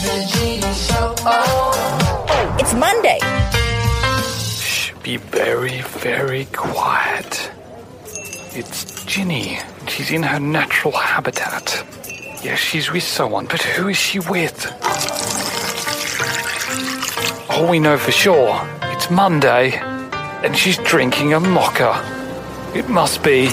The Ginny Show. Oh. It's Monday. Shh, be very, very quiet. It's Ginny. She's in her natural habitat. Yes, she's with someone, but who is she with? All we know for sure, it's Monday, and she's drinking a mocha. It must be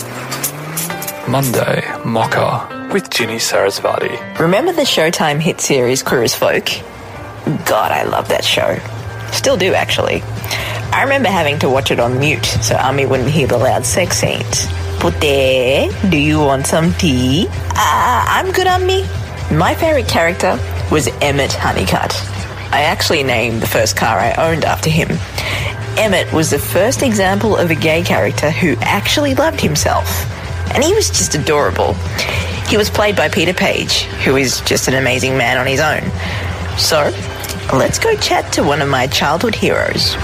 Monday Mocha with Ginny Sarasvati. Remember the Showtime hit series Queer as Folk? God, I love that show. Still do, actually. I remember having to watch it on mute so Ami wouldn't hear the loud sex scenes. Pute, do you want some tea? I'm good, Ami. My favourite character was Emmett Honeycutt. I actually named the first car I owned after him. Emmett was the first example of a gay character who actually loved himself. And he was just adorable. He was played by Peter Page, who is just an amazing man on his own. So, let's go chat to one of my childhood heroes.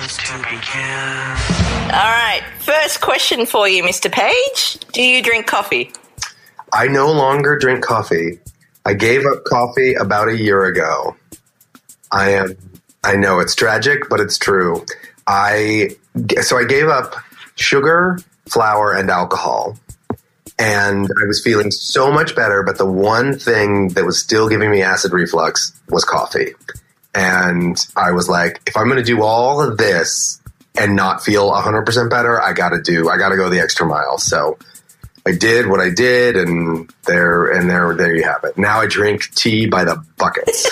All right, first question for you, Mr. Page. Do you drink coffee? I no longer drink coffee. I gave up coffee about a year ago. I know it's tragic, but it's true. So I gave up sugar, flour, and alcohol. And I was feeling so much better, but the one thing that was still giving me acid reflux was coffee. And I was like, if I'm going to do all of this and not feel 100% better, I got to go the extra mile. So I did what I did, and there you have it. Now I drink tea by the buckets.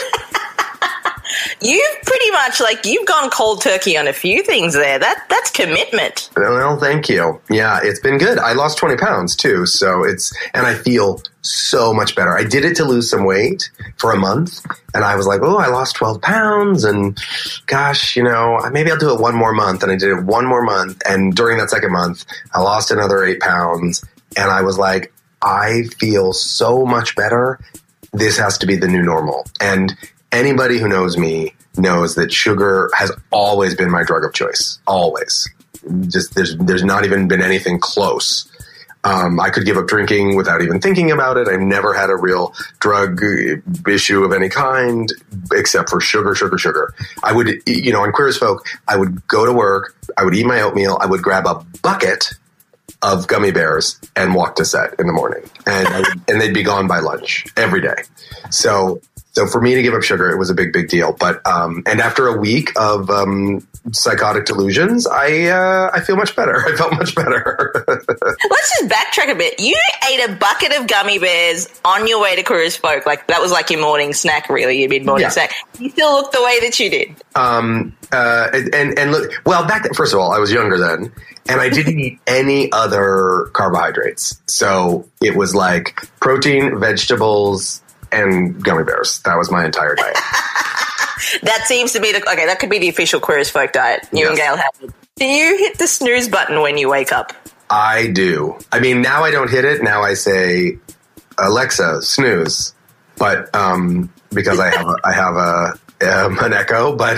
You've pretty much, you've gone cold turkey on a few things there. That's commitment. Well, thank you. Yeah, it's been good. I lost 20 pounds too, and I feel so much better. I did it to lose some weight for a month, and I was like, oh, I lost 12 pounds, and gosh, maybe I'll do it one more month. And I did it one more month, and during that second month, I lost another 8 pounds, and I was like, I feel so much better. This has to be the new normal. And anybody who knows me knows that sugar has always been my drug of choice. Always. Just there's not even been anything close. I could give up drinking without even thinking about it. I've never had a real drug issue of any kind except for sugar. I would, on Queer as Folk, I would go to work, I would eat my oatmeal, I would grab a bucket of gummy bears and walk to set in the morning. And they'd be gone by lunch every day. So for me to give up sugar, it was a big, big deal. But and after a week of psychotic delusions, I feel much better. I felt much better. Let's just backtrack a bit. You ate a bucket of gummy bears on your way to Queer as Folk. That was like your morning snack, really, your mid-morning snack. You still look the way that you did. And look, well, back then, first of all, I was younger then, and I didn't eat any other carbohydrates. So it was like protein, vegetables, and gummy bears. That was my entire diet. That seems to be that could be the official Queer as Folk diet. You and Gail have it. Do you hit the snooze button when you wake up? I do. I mean, now I don't hit it. Now I say, Alexa, snooze. But because I have an Echo, but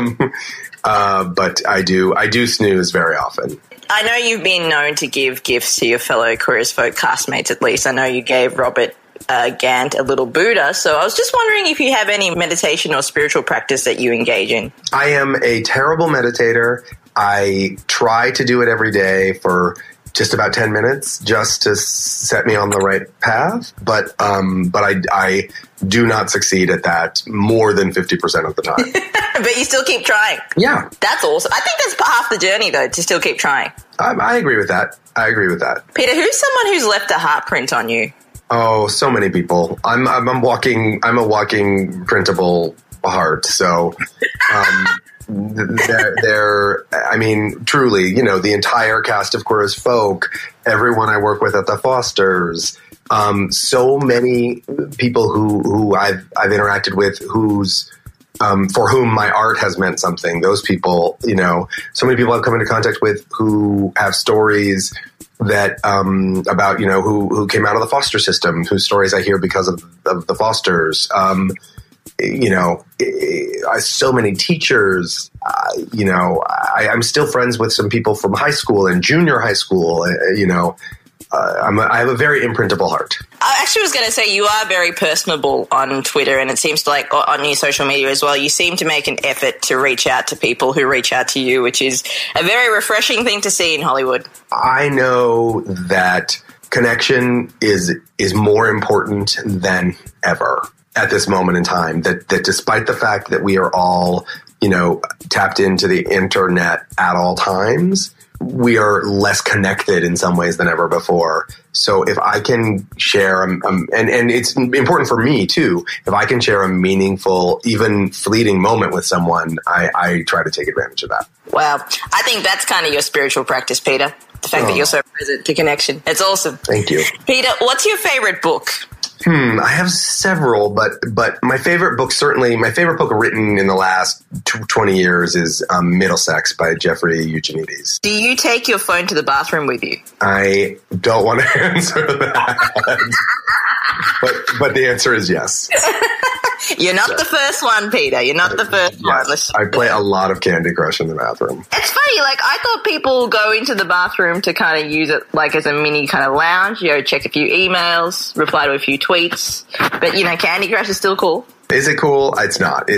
I do snooze very often. I know you've been known to give gifts to your fellow Queer as Folk castmates. At least I know you gave Robert Gant a little Buddha. So I was just wondering if you have any meditation or spiritual practice that you engage in. I am a terrible meditator. I try to do it every day for just about 10 minutes just to set me on the right path. But I do not succeed at that more than 50% of the time. But you still keep trying. Yeah. That's awesome. I think that's half the journey, though, to still keep trying. I agree with that. Peter, who's someone who's left a heartprint on you? Oh, so many people. I'm a walking printable heart. So, I mean, truly, the entire cast of Queer as Folk, everyone I work with at the Fosters, so many people who I've interacted with for whom my art has meant something. Those people, so many people I've come into contact with who have stories that about who came out of the foster system, whose stories I hear because of the Fosters. So many teachers. I'm still friends with some people from high school and junior high school. I have a very imprintable heart. I actually was going to say you are very personable on Twitter, and it seems to like on your social media as well. You seem to make an effort to reach out to people who reach out to you, which is a very refreshing thing to see in Hollywood. I know that connection is more important than ever at this moment in time. That despite the fact that we are all, tapped into the internet at all times, we are less connected in some ways than ever before. So if I can share, and it's important for me too, if I can share a meaningful, even fleeting moment with someone, I try to take advantage of that. Wow. I think that's kind of your spiritual practice, Peter. The fact that you're so present to connection. It's awesome. Thank you. Peter, what's your favorite book? I have several, but my favorite book written in the last 20 years is Middlesex by Jeffrey Eugenides. Do you take your phone to the bathroom with you? I don't want to answer that, but the answer is yes. You're not the first one, Peter. You're not the first one. I play a lot of Candy Crush in the bathroom. It's funny, like I thought people go into the bathroom to kind of use it like as a mini kind of lounge, check a few emails, reply to a few tweets. But, Candy Crush is still cool. Is it cool? It's not.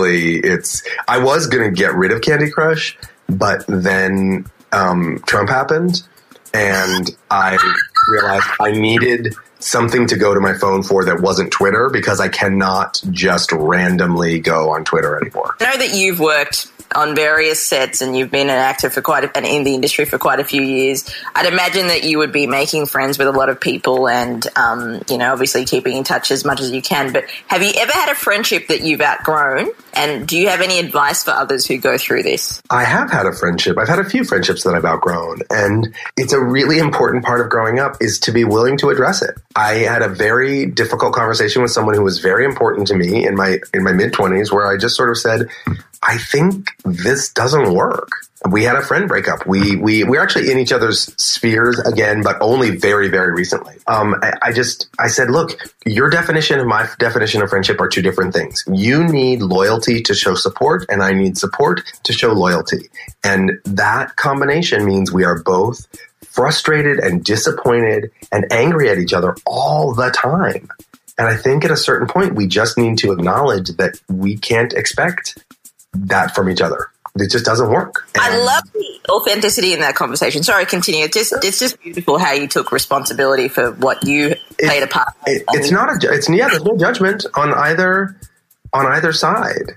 I was going to get rid of Candy Crush, but then Trump happened and I realized I needed something to go to my phone for that wasn't Twitter, because I cannot just randomly go on Twitter anymore. I know that you've worked on various sets and you've been an actor and in the industry for quite a few years. I'd imagine that you would be making friends with a lot of people and, obviously keeping in touch as much as you can. But have you ever had a friendship that you've outgrown? And do you have any advice for others who go through this? I have had a friendship. I've had a few friendships that I've outgrown. And it's a really important part of growing up is to be willing to address it. I had a very difficult conversation with someone who was very important to me in my mid-20s where I just sort of said, I think this doesn't work. We had a friend breakup. We're actually in each other's spheres again, but only very, very recently. I said, look, your definition and my definition of friendship are two different things. You need loyalty to show support, and I need support to show loyalty. And that combination means we are both frustrated and disappointed and angry at each other all the time. And I think at a certain point, we just need to acknowledge that we can't expect that from each other. It just doesn't work. And I love the authenticity in that conversation. Sorry, continue. It's just beautiful how you took responsibility for what you played a part. There's no judgment on either side.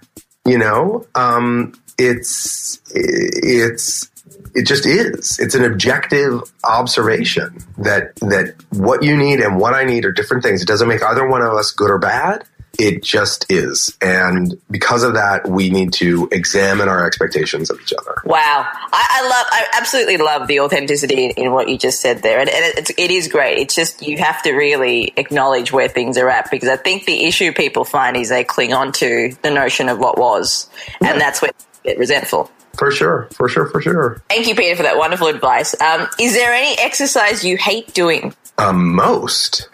It just is. It's an objective observation that what you need and what I need are different things. It doesn't make either one of us good or bad. It just is. And because of that, we need to examine our expectations of each other. Wow. I absolutely love the authenticity in what you just said there. And it is great. It's just you have to really acknowledge where things are at, because I think the issue people find is they cling on to the notion of what was. Yeah. And that's where they get resentful. For sure. Thank you, Peter, for that wonderful advice. Is there any exercise you hate doing? Most.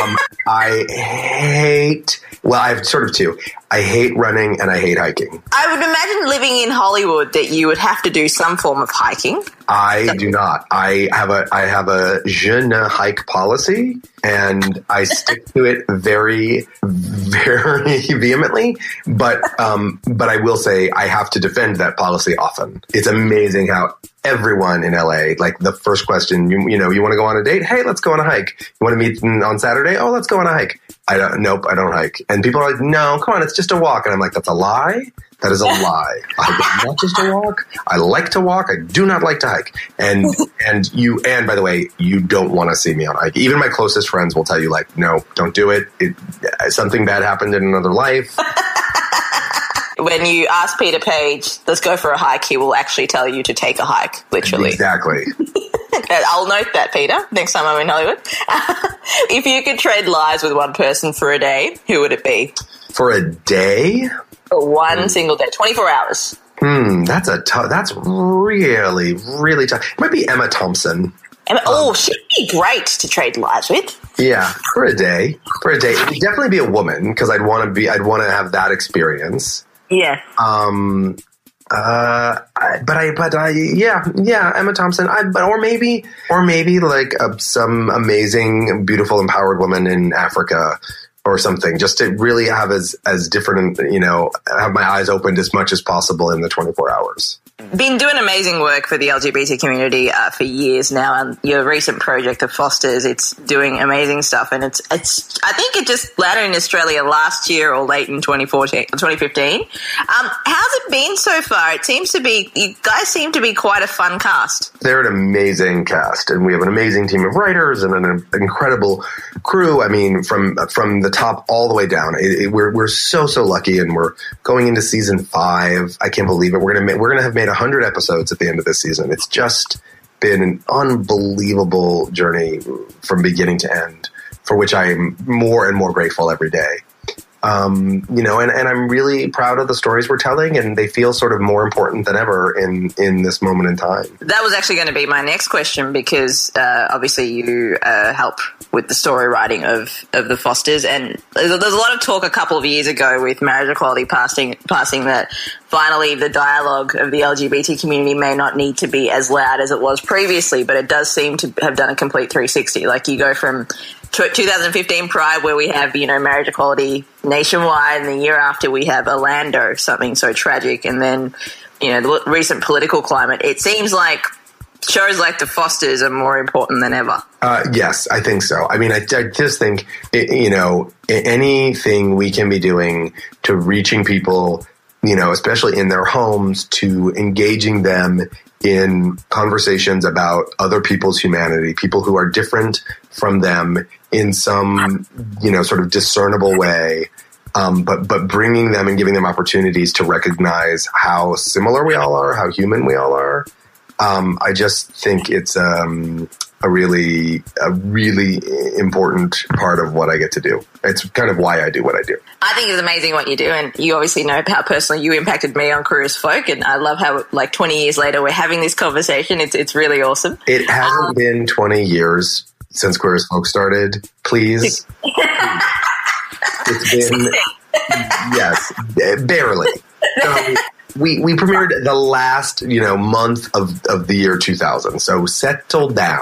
I have sort of two. I hate running and I hate hiking. I would imagine living in Hollywood that you would have to do some form of hiking. I do not. I have a je ne hike policy, and I stick to it very, very vehemently. But I will say I have to defend that policy often. It's amazing how everyone in LA, like the first question, you want to go on a date? Hey, let's go on a hike. You want to meet on Saturday? Oh, let's go on a hike. Nope, I don't hike. And people are like, no, come on, it's just a walk. And I'm like, that's a lie. That is a lie. It's not just a walk. I like to walk. I do not like to hike. And by the way, you don't want to see me on a hike. Even my closest friends will tell you, like, no, don't do it. Something bad happened in another life. When you ask Peter Page, let's go for a hike, he will actually tell you to take a hike, literally. Exactly. I'll note that, Peter, next time I'm in Hollywood. If you could trade lives with one person for a day, who would it be? For a day? For one single day, 24 hours. That's really, really tough. It might be Emma Thompson. She'd be great to trade lives with. Yeah, for a day. It would definitely be a woman, because I'd want to have that experience. Yeah. Yeah, Emma Thompson. Or maybe like some amazing, beautiful, empowered woman in Africa or something, just to really have as different, have my eyes opened as much as possible in the 24 hours. Been doing amazing work for the LGBT community for years now, and your recent project, The Fosters, it's doing amazing stuff, and it's I think it just landed in Australia last year or late in 2015. How's it been so far? It seems to be, you guys seem to be quite a fun cast. They're an amazing cast, and we have an amazing team of writers and an incredible crew. I mean, from the top all the way down. We're so lucky, and we're going into season 5. I can't believe it. We're gonna have made 100 episodes at the end of this season. It's just been an unbelievable journey from beginning to end, for which I am more and more grateful every day. And I'm really proud of the stories we're telling, and they feel sort of more important than ever in this moment in time. That was actually going to be my next question, because obviously you help with the story writing of The Fosters, and there's a lot of talk a couple of years ago with marriage equality passing that finally the dialogue of the LGBT community may not need to be as loud as it was previously, but it does seem to have done a complete 360. Like, you go from 2015 Pride, where we have, marriage equality nationwide, and the year after we have Orlando, something so tragic, and then, the recent political climate. It seems like shows like The Fosters are more important than ever. Yes, I think so. I mean, I just think, anything we can be doing to reaching people, especially in their homes, to engaging them in conversations about other people's humanity, people who are different from them in some, sort of discernible way, but bringing them and giving them opportunities to recognize how similar we all are, how human we all are. I just think it's a really important part of what I get to do. It's kind of why I do what I do. I think it's amazing what you do, and you obviously know how personally you impacted me on Queer as Folk, and I love how, 20 years later, we're having this conversation. It's really awesome. It hasn't been 20 years since Queer as Folk started. Please. It's been, yes, barely. So, we premiered the last, month of the year 2000. So settle down.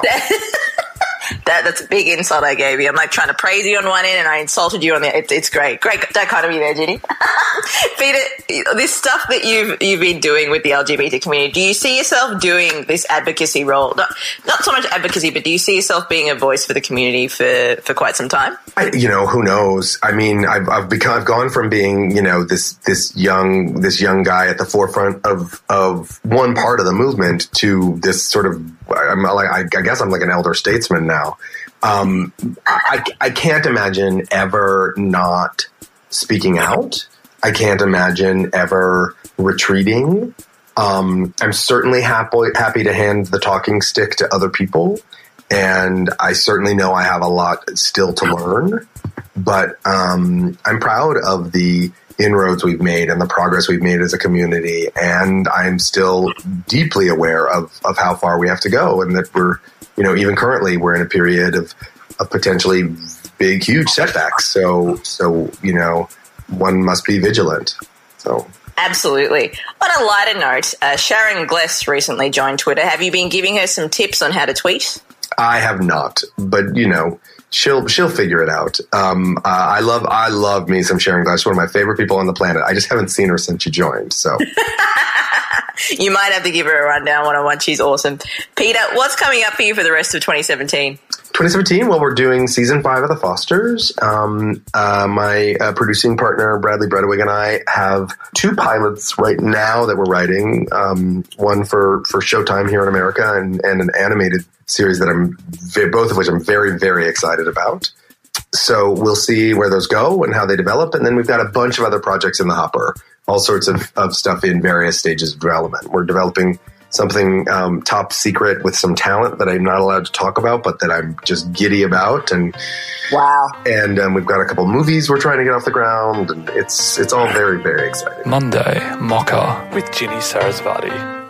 That's a big insult I gave you. I'm trying to praise you on one end, and I insulted you on the other. It's great. Great dichotomy there, Ginny. Peter, this stuff that you've been doing with the LGBT community, do you see yourself doing this advocacy role? Not so much advocacy, but do you see yourself being a voice for the community for quite some time? Who knows? I mean, I've gone from being, this young guy at the forefront of one part of the movement to this sort of, I guess I'm like an elder statesman now. I can't imagine ever not speaking out. I can't imagine ever retreating. I'm certainly happy to hand the talking stick to other people, and I certainly know I have a lot still to learn. But I'm proud of the inroads we've made and the progress we've made as a community, and I'm still deeply aware of how far we have to go, and that we're, even currently we're in a period of potentially big, huge setbacks. So one must be vigilant. So. Absolutely. On a lighter note, Sharon Gless recently joined Twitter. Have you been giving her some tips on how to tweet? I have not, but she'll figure it out. I love me some Sharon Gless. She's one of my favorite people on the planet. I just haven't seen her since she joined. So you might have to give her a rundown one-on-one. She's awesome. Peter, what's coming up for you for the rest of 2017? 2017, well, we're doing season 5 of The Fosters. My producing partner, Bradley Bredewig, and I have 2 pilots right now that we're writing. One for Showtime here in America, and an animated series that both of which I'm very, very excited about. So we'll see where those go and how they develop. And then we've got a bunch of other projects in the hopper, all sorts of stuff in various stages of development. We're developing something top secret with some talent that I'm not allowed to talk about, but that I'm just giddy about. And wow! And we've got a couple movies we're trying to get off the ground, and it's all very, very exciting. Monday, Mocha with Ginny Sarasvati.